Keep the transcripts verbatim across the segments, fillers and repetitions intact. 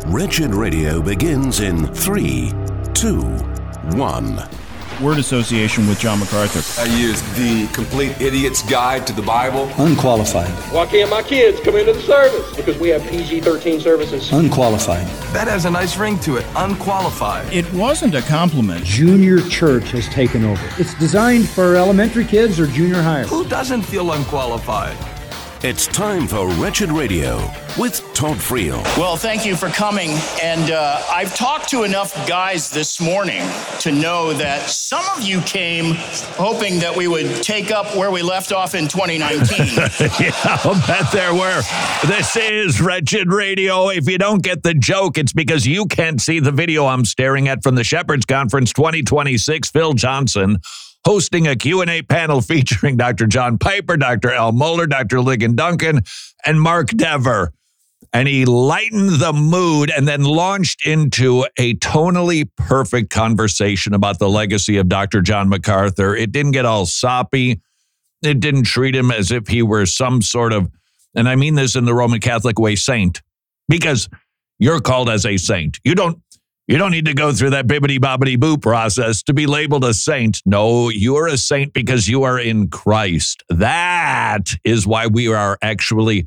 Wretched Radio begins in three, two, one. Word association with John MacArthur. I use the Complete Idiot's Guide to the Bible. Unqualified. Why can't my kids come into the service? Because we have P G thirteen services. Unqualified. That has a nice ring to it. Unqualified. It wasn't a compliment. Junior church has taken over. It's designed for elementary kids or junior high. Who doesn't feel unqualified? It's time for Wretched Radio with Todd Friel. Well, thank you for coming. And uh, I've talked to enough guys this morning to know that some of you came hoping that we would take up where we left off in twenty nineteen. Yeah, I'll bet there were. This is Wretched Radio. If you don't get the joke, it's because you can't see the video I'm staring at from the Shepherds Conference twenty twenty-six. Phil Johnson hosting a Q and A panel featuring Doctor John Piper, Doctor Al Mohler, Doctor Ligon Duncan, and Mark Dever. And he lightened the mood and then launched into a tonally perfect conversation about the legacy of Doctor John MacArthur. It didn't get all soppy. It didn't treat him as if he were some sort of, and I mean this in the Roman Catholic way, saint, because you're called as a saint. You don't You don't need to go through that bibbity-bobbity-boo process to be labeled a saint. No, you're a saint because you are in Christ. That is why we are actually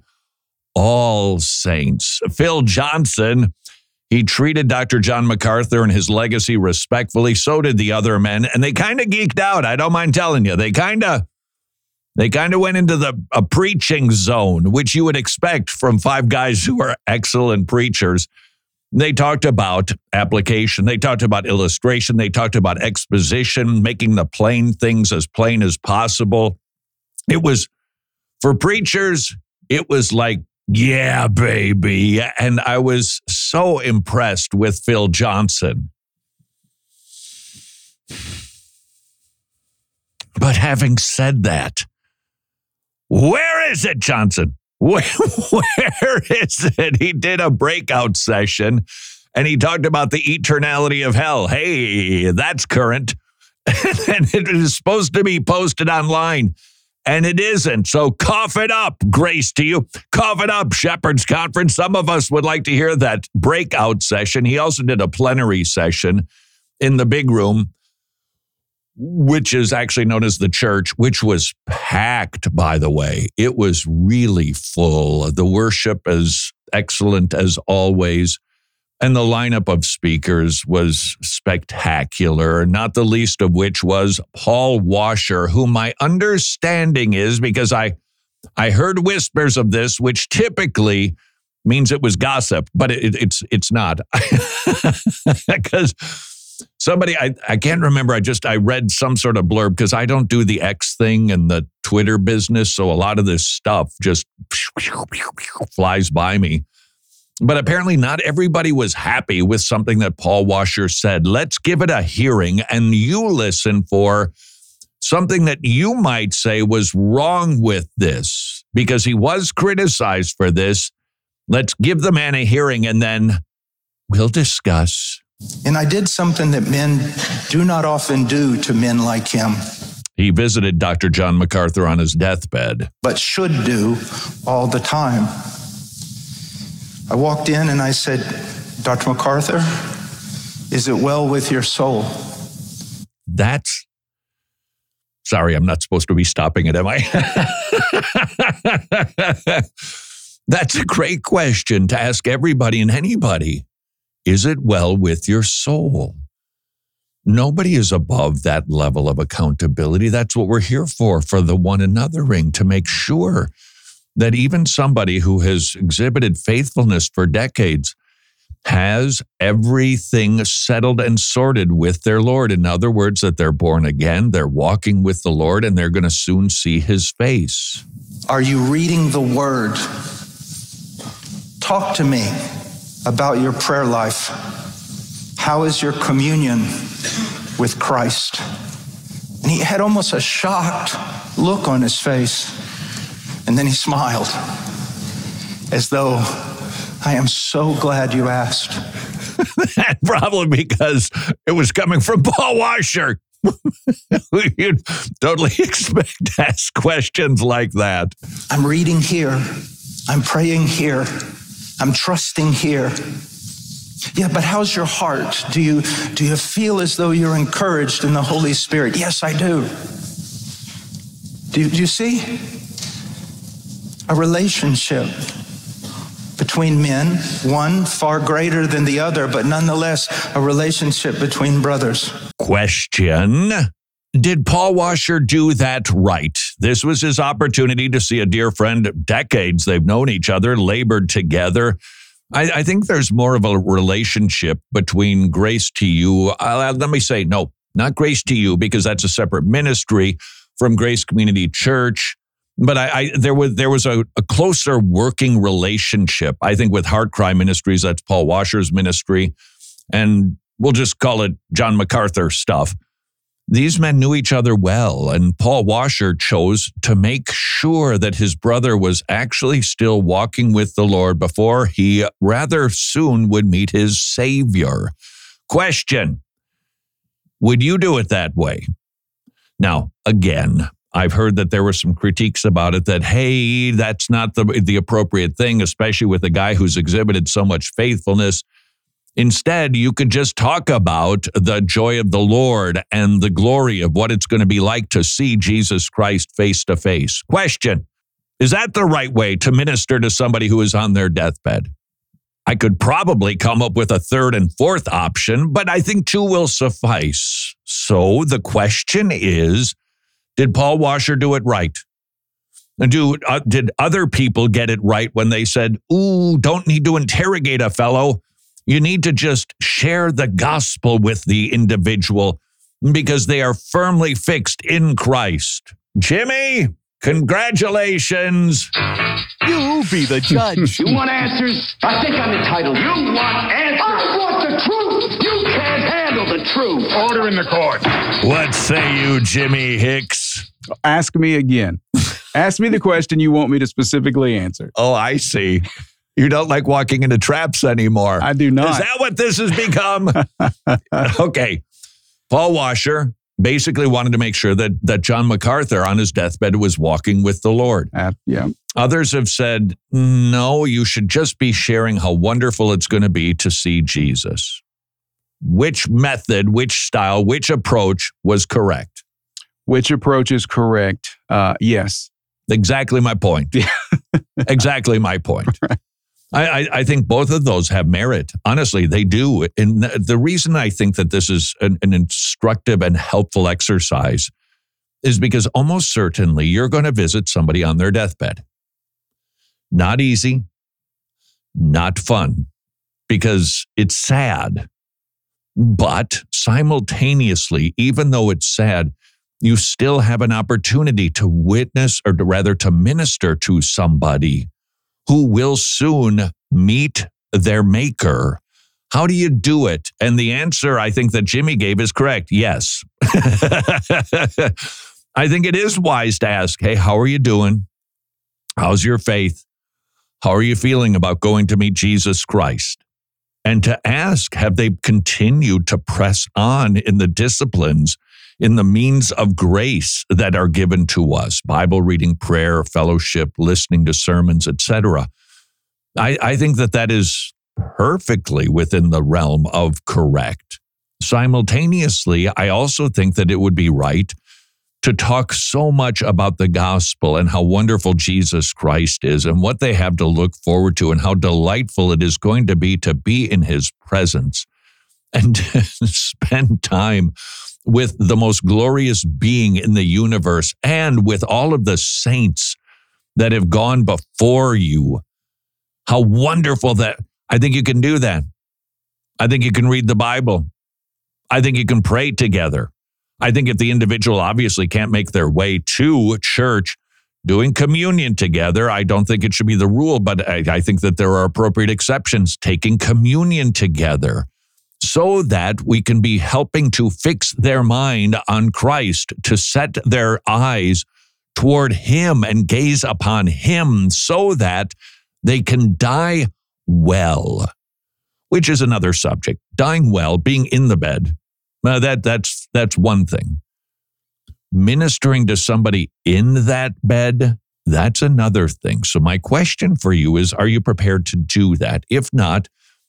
all saints. Phil Johnson, he treated Doctor John MacArthur and his legacy respectfully. So did the other men, and they kind of geeked out. I don't mind telling you. They kind of they kind of went into the a preaching zone, which you would expect from five guys who are excellent preachers. They talked about application. They talked about illustration. They talked about exposition, making the plain things as plain as possible. It was, for preachers, it was like, yeah, baby. And I was so impressed with Phil Johnson. But having said that, where is it, Johnson? Where, where is it? He did a breakout session and he talked about the eternality of hell. Hey, that's current. And it is supposed to be posted online. And it isn't. So cough it up, grace to you. Cough it up, Shepherds Conference. Some of us would like to hear that breakout session. He also did a plenary session in the big room, which is actually known as the church, which was packed, by the way. It was really full. The worship is excellent as always. And the lineup of speakers was spectacular, not the least of which was Paul Washer, who my understanding is, because I, I heard whispers of this, which typically means it was gossip, but it, it's it's not. Because somebody, I, I can't remember, I just, I read some sort of blurb, because I don't do the X thing and the Twitter business, so a lot of this stuff just flies by me. But apparently not everybody was happy with something that Paul Washer said. Let's give it a hearing and you listen for something that you might say was wrong with this, because he was criticized for this. Let's give the man a hearing and then we'll discuss. And I did something that men do not often do to men like him. He visited Doctor John MacArthur on his deathbed, but should do all the time. I walked in and I said, Doctor MacArthur, is it well with your soul? That's, sorry, I'm not supposed to be stopping it, am I? That's a great question to ask everybody and anybody. Is it well with your soul? Nobody is above that level of accountability. That's what we're here for, for the one anothering, to make sure that even somebody who has exhibited faithfulness for decades has everything settled and sorted with their Lord. In other words, that they're born again, they're walking with the Lord, and they're going to soon see his face. Are you reading the Word? Talk to me about your prayer life. How is your communion with Christ? And he had almost a shocked look on his face. And then he smiled, as though, I am so glad you asked. Probably because it was coming from Paul Washer. You'd totally expect to ask questions like that. I'm reading here. I'm praying here. I'm trusting here. Yeah, but how's your heart? Do you, do you feel as though you're encouraged in the Holy Spirit? Yes, I do. Do you, do you see? A relationship between men, one far greater than the other, but nonetheless a relationship between brothers. Question. Did Paul Washer do that right? This was his opportunity to see a dear friend. Decades they've known each other, labored together. I, I think there's more of a relationship between Grace to You. Uh, let me say, no, not Grace to You, because that's a separate ministry from Grace Community Church. But I, I there was there was a, a closer working relationship, I think, with Heart Cry Ministries. That's Paul Washer's ministry. And we'll just call it John MacArthur stuff. These men knew each other well, and Paul Washer chose to make sure that his brother was actually still walking with the Lord before he rather soon would meet his Savior. Question: would you do it that way? Now, again, I've heard that there were some critiques about it that, hey, that's not the, the appropriate thing, especially with a guy who's exhibited so much faithfulness. Instead, you could just talk about the joy of the Lord and the glory of what it's going to be like to see Jesus Christ face to face. Question: is that the right way to minister to somebody who is on their deathbed? I could probably come up with a third and fourth option, but I think two will suffice. So the question is, did Paul Washer do it right? Do, uh, did other people get it right when they said, ooh, don't need to interrogate a fellow. You need to just share the gospel with the individual because they are firmly fixed in Christ. Jimmy, congratulations. You be the judge. You want answers? I think I'm entitled. You want answers? I want the truth. You can't handle the truth. Order in the court. What say you, Jimmy Hicks? Ask me again. Ask me the question you want me to specifically answer. Oh, I see. You don't like walking into traps anymore. I do not. Is that what this has become? Okay. Paul Washer basically wanted to make sure that, that John MacArthur on his deathbed was walking with the Lord. Uh, yeah. Others have said, no, you should just be sharing how wonderful it's going to be to see Jesus. Which method, which style, which approach was correct? Which approach is correct? Uh, yes. Exactly my point. Exactly my point. Right. I, I, I think both of those have merit. Honestly, they do. And the reason I think that this is an, an instructive and helpful exercise is because almost certainly you're going to visit somebody on their deathbed. Not easy, not fun, because it's sad. But simultaneously, even though it's sad, you still have an opportunity to witness, or to rather to minister to somebody who will soon meet their maker. How do you do it? And the answer I think that Jimmy gave is correct. Yes. I think it is wise to ask, hey, how are you doing? How's your faith? How are you feeling about going to meet Jesus Christ? And to ask, have they continued to press on in the disciplines, in the means of grace that are given to us, Bible reading, prayer, fellowship, listening to sermons, et cetera. I, I think that that is perfectly within the realm of correct. Simultaneously, I also think that it would be right to talk so much about the gospel and how wonderful Jesus Christ is and what they have to look forward to and how delightful it is going to be to be in his presence and to spend time with the most glorious being in the universe and with all of the saints that have gone before you. How wonderful that. I think you can do that. I think you can read the Bible. I think you can pray together. I think if the individual obviously can't make their way to church, doing communion together, I don't think it should be the rule, but I, I think that there are appropriate exceptions, taking communion together, so that we can be helping to fix their mind on Christ, to set their eyes toward him and gaze upon him so that they can die well, which is another subject. Dying well, being in the bed, uh, that that's that's one thing. Ministering to somebody in that bed, that's another thing. So my question for you is, are you prepared to do that? If not,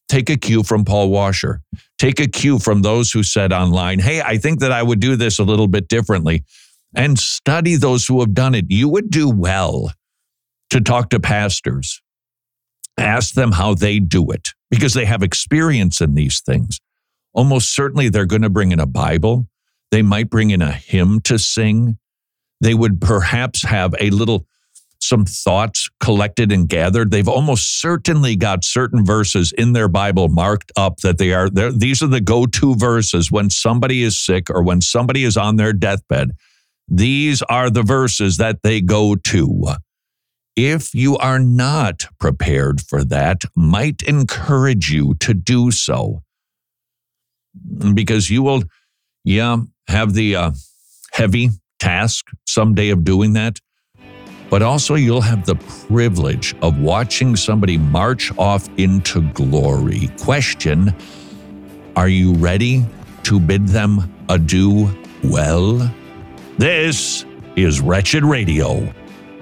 Take a cue from Paul Washer. Take a cue from those who said online, hey, I think that I would do this a little bit differently. And study those who have done it. You would do well to talk to pastors. Ask them how they do it, because they have experience in these things. Almost certainly they're going to bring in a Bible. They might bring in a hymn to sing. They would perhaps have a little, some thoughts collected and gathered. They've almost certainly got certain verses in their Bible marked up that they are, these are the go-to verses when somebody is sick or when somebody is on their deathbed. These are the verses that they go to. If you are not prepared for that, might encourage you to do so. Because you will, yeah, have the uh, heavy task someday of doing that. But also you'll have the privilege of watching somebody march off into glory. Question, are you ready to bid them adieu well? This is Wretched Radio.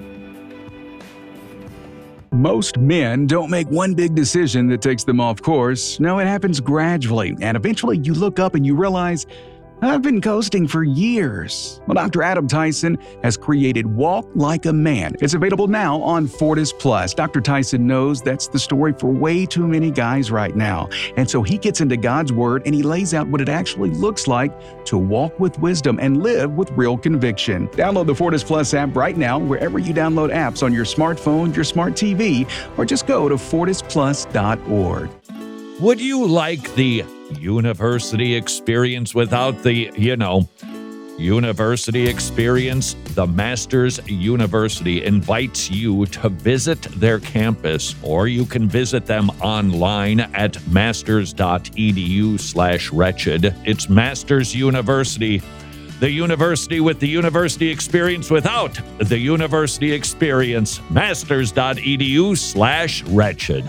Most men don't make one big decision that takes them off course. No, it happens gradually, and eventually you look up and you realize, I've been coasting for years. Well, Doctor Adam Tyson has created Walk Like a Man. It's available now on Fortis Plus. Doctor Tyson knows that's the story for way too many guys right now. And so he gets into God's Word and he lays out what it actually looks like to walk with wisdom and live with real conviction. Download the Fortis Plus app right now wherever you download apps on your smartphone, your smart T V, or just go to fortis plus dot org. Would you like the university experience without the, you know, university experience? The Masters University invites you to visit their campus, or you can visit them online at masters.edu slash wretched. It's Masters University, the university with the university experience without the university experience. Masters.edu slash wretched.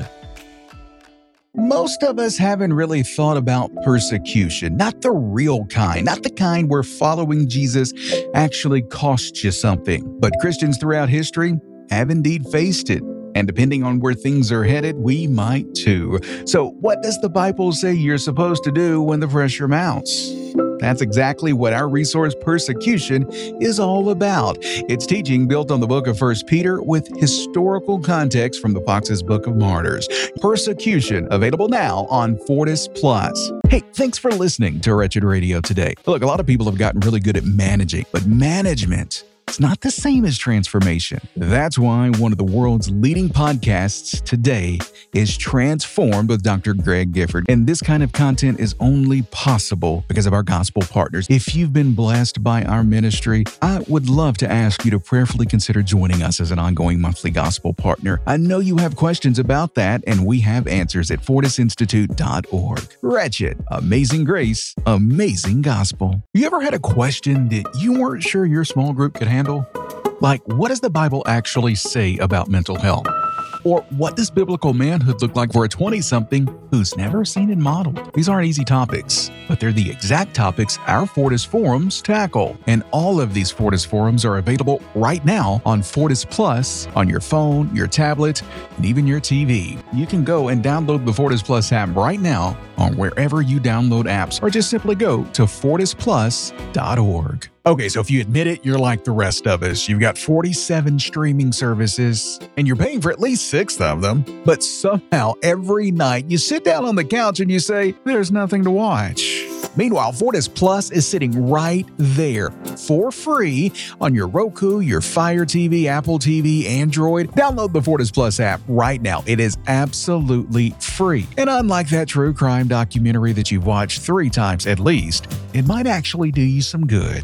Most of us haven't really thought about persecution, not the real kind, not the kind where following Jesus actually costs you something. But Christians throughout history have indeed faced it. And depending on where things are headed, we might too. So what does the Bible say you're supposed to do when the pressure mounts? That's exactly what our resource Persecution is all about. It's teaching built on the book of First Peter with historical context from the Fox's Book of Martyrs. Persecution, available now on Fortis Plus. Hey, thanks for listening to Wretched Radio today. Look, a lot of people have gotten really good at managing, but management, it's not the same as transformation. That's why one of the world's leading podcasts today is Transformed with Doctor Greg Gifford. And this kind of content is only possible because of our gospel partners. If you've been blessed by our ministry, I would love to ask you to prayerfully consider joining us as an ongoing monthly gospel partner. I know you have questions about that, and we have answers at fortis institute dot org. Wretched, amazing grace, amazing gospel. You ever had a question that you weren't sure your small group could handle? Like, what does the Bible actually say about mental health? Or what does biblical manhood look like for a twenty-something who's never seen it modeled? These aren't easy topics, but they're the exact topics our Fortis forums tackle. And all of these Fortis forums are available right now on Fortis Plus on your phone, your tablet, and even your T V. You can go and download the Fortis Plus app right now on wherever you download apps, or just simply go to fortis plus dot org. Okay, so if you admit it, you're like the rest of us. You've got forty-seven streaming services, and you're paying for at least six of them. But somehow, every night, you sit down on the couch and you say, there's nothing to watch. Meanwhile, Fortis Plus is sitting right there for free on your Roku, your Fire T V, Apple T V, Android. Download the Fortis Plus app right now. It is absolutely free. And unlike that true crime documentary that you've watched three times at least, it might actually do you some good.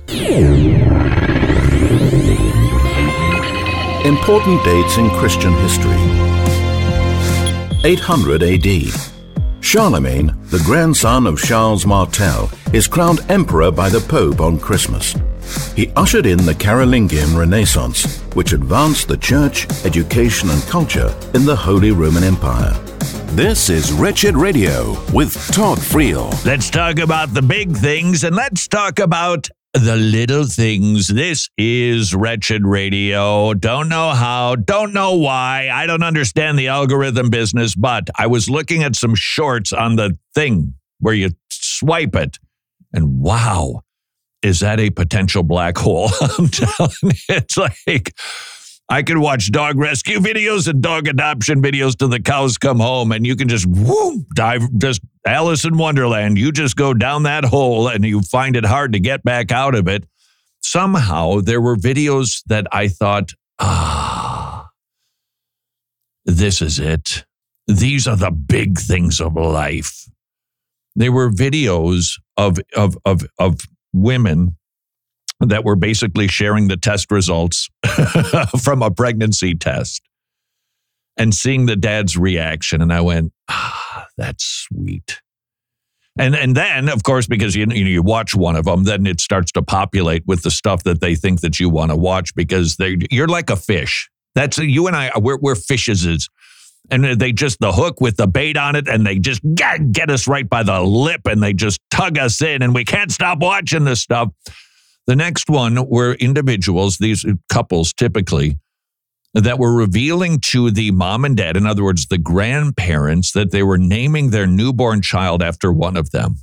Important dates in Christian history. eight hundred A D. Charlemagne, the grandson of Charles Martel, is crowned emperor by the Pope on Christmas. He ushered in the Carolingian Renaissance, which advanced the church, education, and culture in the Holy Roman Empire. This is Wretched Radio with Todd Friel. Let's talk about the big things, and let's talk about the little things. This is Wretched Radio. Don't know how, don't know why. I don't understand the algorithm business, but I was looking at some shorts on the thing where you swipe it, and wow, is that a potential black hole? I'm telling you, it's like I could watch dog rescue videos and dog adoption videos till the cows come home, and you can just whoop, dive, just Alice in Wonderland. You just go down that hole and you find it hard to get back out of it. Somehow there were videos that I thought, ah, this is it. These are the big things of life. They were videos of of of of women that were basically sharing the test results from a pregnancy test and seeing the dad's reaction. And I went, ah, that's sweet. And and then, of course, because you, you, you watch one of them, then it starts to populate with the stuff that they think that you want to watch, because they you're like a fish. That's you and I, we're, we're fishes. And they just, the hook with the bait on it, and they just get, get us right by the lip, and they just tug us in, and we can't stop watching this stuff. The next one were individuals, these couples typically, that were revealing to the mom and dad, in other words, the grandparents, that they were naming their newborn child after one of them.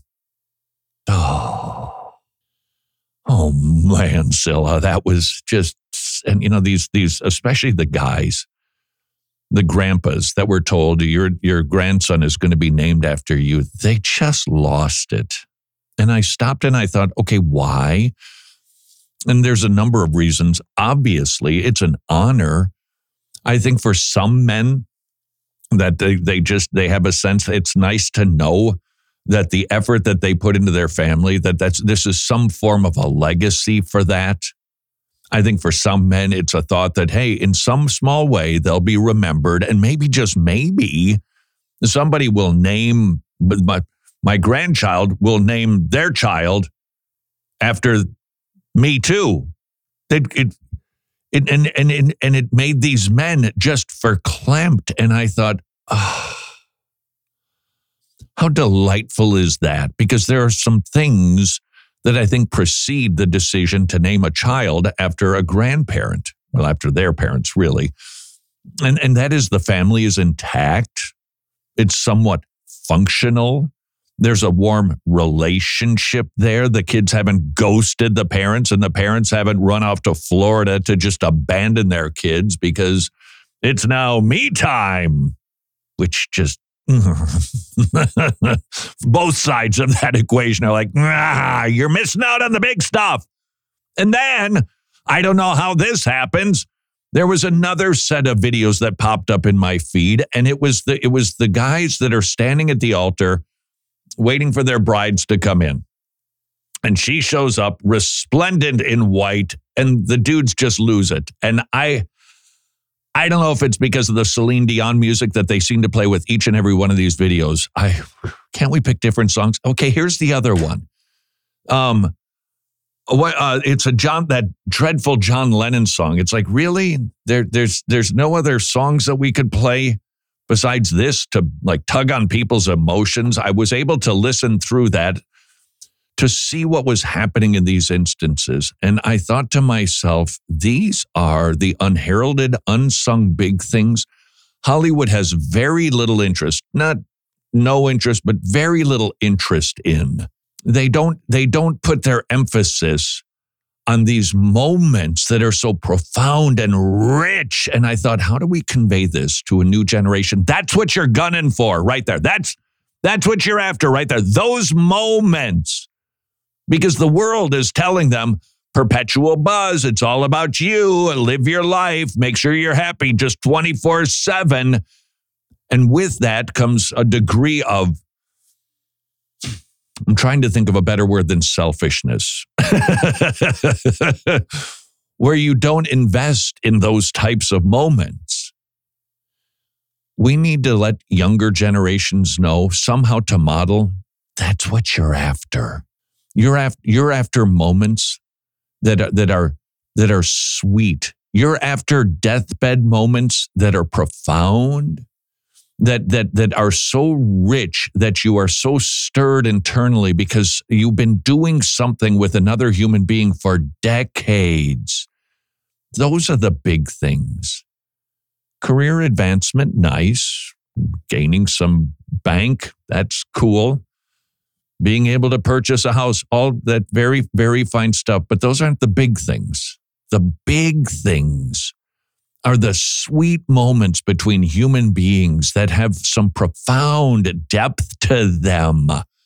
Oh, oh man, Scylla, that was just, and you know, these, these, especially the guys, the grandpas that were told your, your grandson is going to be named after you. They just lost it. And I stopped and I thought, okay, why? And there's a number of reasons. Obviously, it's an honor. I think for some men that they, they just, they have a sense, it's nice to know that the effort that they put into their family, that that's, this is some form of a legacy for that. I think for some men, it's a thought that, hey, in some small way, they'll be remembered. And maybe, just maybe, somebody will name, my, my grandchild will name their child after me too. It, it, it, and, and, and, and it made these men just verklempt. And I thought, oh, how delightful is that? Because there are some things that I think precede the decision to name a child after a grandparent, well, after their parents, really. And, and that is the family is intact. It's somewhat functional. There's a warm relationship there. The kids haven't ghosted the parents, and the parents haven't run off to Florida to just abandon their kids because it's now me time, which just, both sides of that equation are like, ah, you're missing out on the big stuff. And then, I don't know how this happens, there was another set of videos that popped up in my feed, and it was the it was the guys that are standing at the altar waiting for their brides to come in. And she shows up resplendent in white, and the dudes just lose it. And I I don't know if it's because of the Celine Dion music that they seem to play with each and every one of these videos. I can't we pick different songs? Okay, here's the other one. Um, what? Uh, it's a John that dreadful John Lennon song. It's like, really? There, there's there's no other songs that we could play besides this to like tug on people's emotions. I was able to listen through that to see what was happening in these instances. And I thought to myself, these are the unheralded, unsung big things Hollywood has very little interest, not no interest, but very little interest in. They don't, they don't put their emphasis on these moments that are so profound and rich. And I thought, how do we convey this to a new generation? That's what you're gunning for right there. That's, that's what you're after right there. Those moments. Because the world is telling them perpetual buzz. It's all about you. Live your life. Make sure you're happy just twenty-four seven. And with that comes a degree of, I'm trying to think of a better word than selfishness, where you don't invest in those types of moments. We need to let younger generations know somehow to model, that's what you're after. You're after, you're after moments that are, that are, that are sweet. You're after deathbed moments that are profound. that that that are so rich that you are so stirred internally because you've been doing something with another human being for decades. Those are the big things. Career advancement, nice. Gaining some bank, that's cool. Being able to purchase a house, all that very, very fine stuff. But those aren't the big things. The big things are the sweet moments between human beings that have some profound depth to them.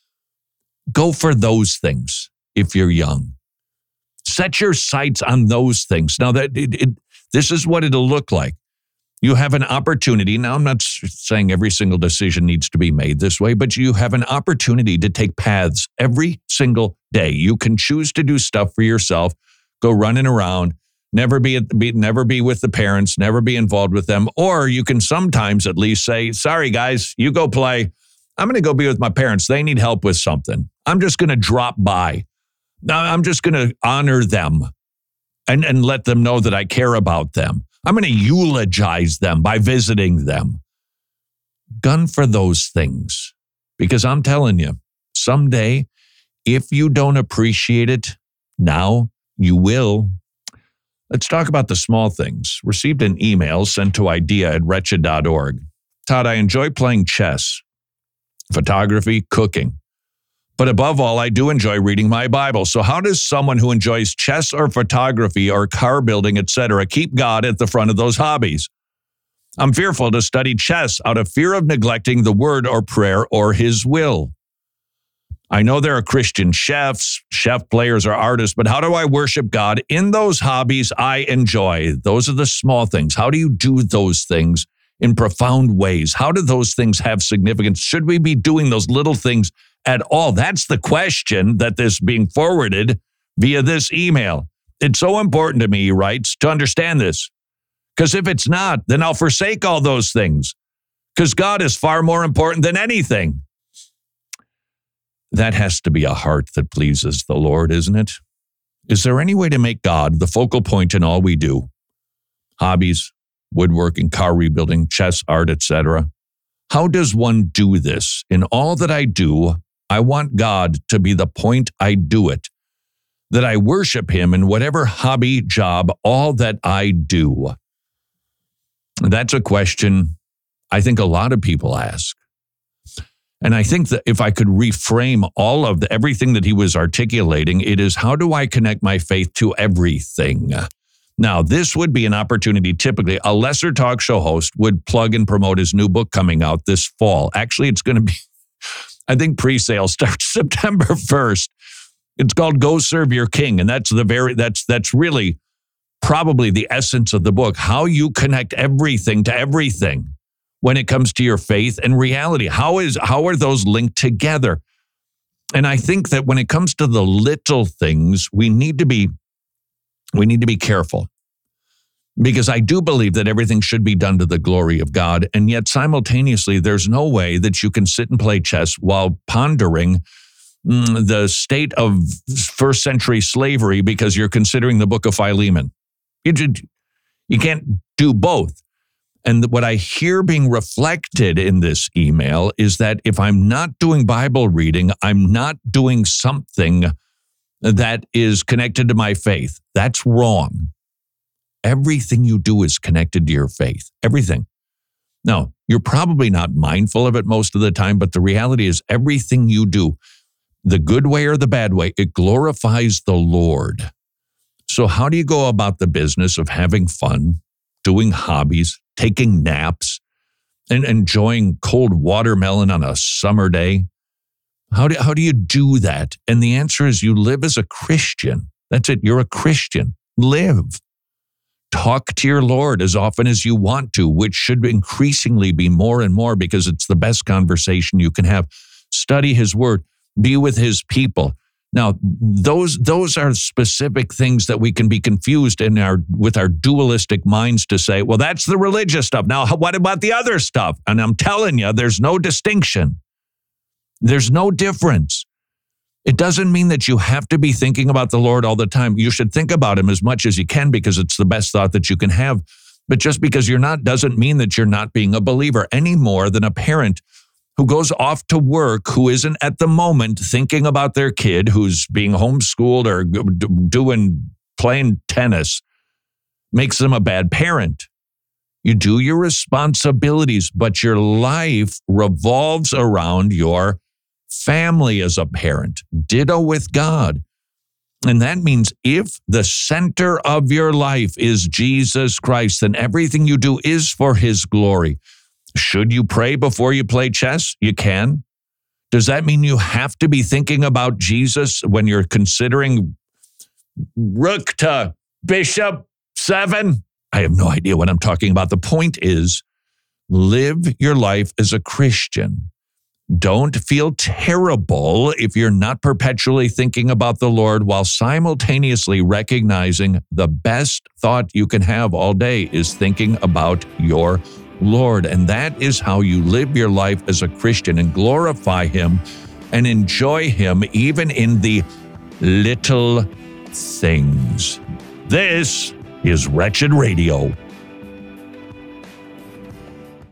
Go for those things if you're young. Set your sights on those things. Now, that it, it, this is what it'll look like. You have an opportunity. Now, I'm not saying every single decision needs to be made this way, but you have an opportunity to take paths every single day. You can choose to do stuff for yourself, go running around, never be, at, be never be with the parents, never be involved with them. Or you can sometimes at least say, sorry, guys, you go play. I'm going to go be with my parents. They need help with something. I'm just going to drop by. Now, I'm just going to honor them and, and let them know that I care about them. I'm going to eulogize them by visiting them. Gun for those things. Because I'm telling you, someday, if you don't appreciate it now, you will. Let's talk about the small things. Received an email sent to idea at wretched dot org. Todd, I enjoy playing chess, photography, cooking. But above all, I do enjoy reading my Bible. So how does someone who enjoys chess or photography or car building, et cetera, keep God at the front of those hobbies? I'm fearful to study chess out of fear of neglecting the word or prayer or his will. I know there are Christian chefs, chef players, or artists, but how do I worship God in those hobbies I enjoy? Those are the small things. How do you do those things in profound ways? How do those things have significance? Should we be doing those little things at all? That's the question that is being forwarded via this email. It's so important to me, he writes, to understand this. Because if it's not, then I'll forsake all those things. Because God is far more important than anything. That has to be a heart that pleases the Lord, isn't it? Is there any way to make God the focal point in all we do? Hobbies, woodworking, car rebuilding, chess, art, et cetera. How does one do this? In all that I do, I want God to be the point I do it, that I worship him in whatever hobby, job, all that I do. That's a question I think a lot of people ask. And I think that if I could reframe all of the, everything that he was articulating, it is, how do I connect my faith to everything? Now, this would be an opportunity. Typically, a lesser talk show host would plug and promote his new book coming out this fall. Actually, it's going to be, I think pre-sale starts September first. It's called Go Serve Your King. And that's the very, that's, that's really probably the essence of the book. How you connect everything to everything when it comes to your faith and reality. How is, how are those linked together? And I think that when it comes to the little things, we need to be, we need to be careful. Because I do believe that everything should be done to the glory of God. And yet simultaneously, there's no way that you can sit and play chess while pondering mm, the state of first century slavery because you're considering the book of Philemon. You, you can't do both. And what I hear being reflected in this email is that if I'm not doing Bible reading, I'm not doing something that is connected to my faith. That's wrong. Everything you do is connected to your faith. Everything. Now, you're probably not mindful of it most of the time, but the reality is everything you do, the good way or the bad way, it glorifies the Lord. So how do you go about the business of having fun, doing hobbies, taking naps, and enjoying cold watermelon on a summer day? How do, how do you do that? And the answer is you live as a Christian. That's it. You're a Christian. Live. Talk to your Lord as often as you want to, which should increasingly be more and more because it's the best conversation you can have. Study his word. Be with his people. Now, those those are specific things that we can be confused in our with our dualistic minds to say, well, that's the religious stuff. Now, what about the other stuff? And I'm telling you, there's no distinction. There's no difference. It doesn't mean that you have to be thinking about the Lord all the time. You should think about him as much as you can because it's the best thought that you can have. But just because you're not doesn't mean that you're not being a believer any more than a parent who goes off to work, who isn't at the moment thinking about their kid who's being homeschooled or doing playing tennis, makes them a bad parent. You do your responsibilities, but your life revolves around your family as a parent. Ditto with God. And that means if the center of your life is Jesus Christ, then everything you do is for his glory. Should you pray before you play chess? You can. Does that mean you have to be thinking about Jesus when you're considering rook to bishop seven? I have no idea what I'm talking about. The point is, live your life as a Christian. Don't feel terrible if you're not perpetually thinking about the Lord while simultaneously recognizing the best thought you can have all day is thinking about your Lord. And that is how you live your life as a Christian and glorify him and enjoy him even in the little things. This is Wretched Radio.